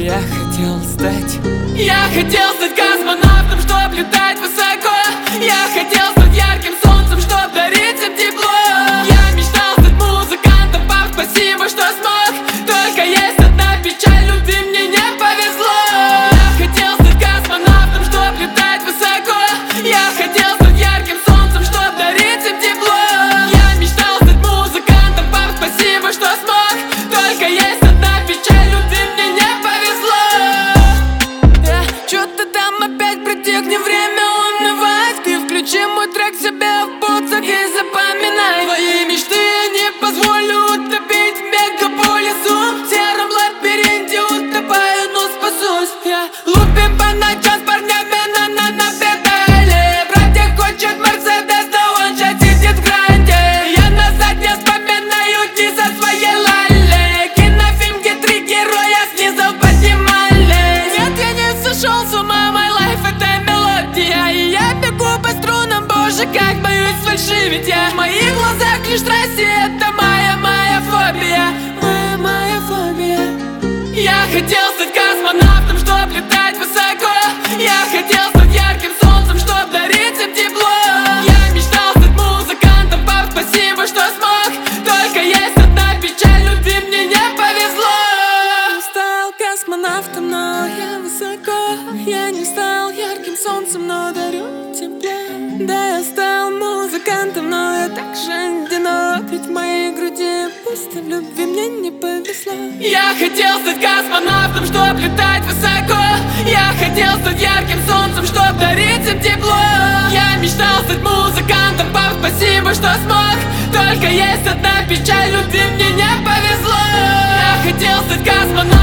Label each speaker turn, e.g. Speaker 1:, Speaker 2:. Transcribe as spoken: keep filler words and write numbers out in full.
Speaker 1: я хотел стать Я хотел стать космонавтом, чтоб летать высоко. Я хотел стать ярким солнцем, чтоб дарить всем тепло. Я мечтал стать музыкантом, пап, спасибо, что смог. Только есть одна печаль, любви мне не повезло. Я хотел стать космонавтом, чтоб летать высоко. Я хотел стать ярким солнцем, чтоб дарить всем тепло. Я мечтал стать музыкантом, пап, спасибо, что смог. Только есть одна печаль, любви мне не повезло. Yeah, чё-то там опять протекни время унывать. Ты включи мой трек себе в бутсах и запоминай. Твои мечты я не позволю утопить в мегаполису. В сером лабиринте утопаю, но спасусь. Я лупим по ночам с парнями на на на педали. Братья хочет Мерседес, да он сейчас сидит в гранде. Я назад не вспоминаю дни со своей лали. Кинофильм, где три героя снизу поднимали. Нет, я не сошел с ума, my life это мелодия. И я бегу по струнам, боже, как боюсь фальшивить я. В моих глазах лишь страсти, это моя, моя фобия. Моя, моя фобия. Я хотел стать космонавтом, чтоб летать высоко. Я хотел стать ярким солнцем, чтоб дарить всем тепло. Я мечтал стать музыкантом, пап, спасибо, что смог. Только есть одна печаль, любви мне не повезло. Я стал космонавтом, но я высоко. Я не стал ярким солнцем, но дарю тепло. Да, я стал музыкантом, но я так же одинок. Ведь в моей груди пусто, в любви мне не повезло. Я хотел стать космонавтом, чтоб летать высоко. Я хотел стать ярким солнцем, чтоб дарить всем тепло. Я мечтал стать музыкантом, пап, спасибо, что смог. Только есть одна печаль, любви мне не повезло. Я хотел стать космонавтом.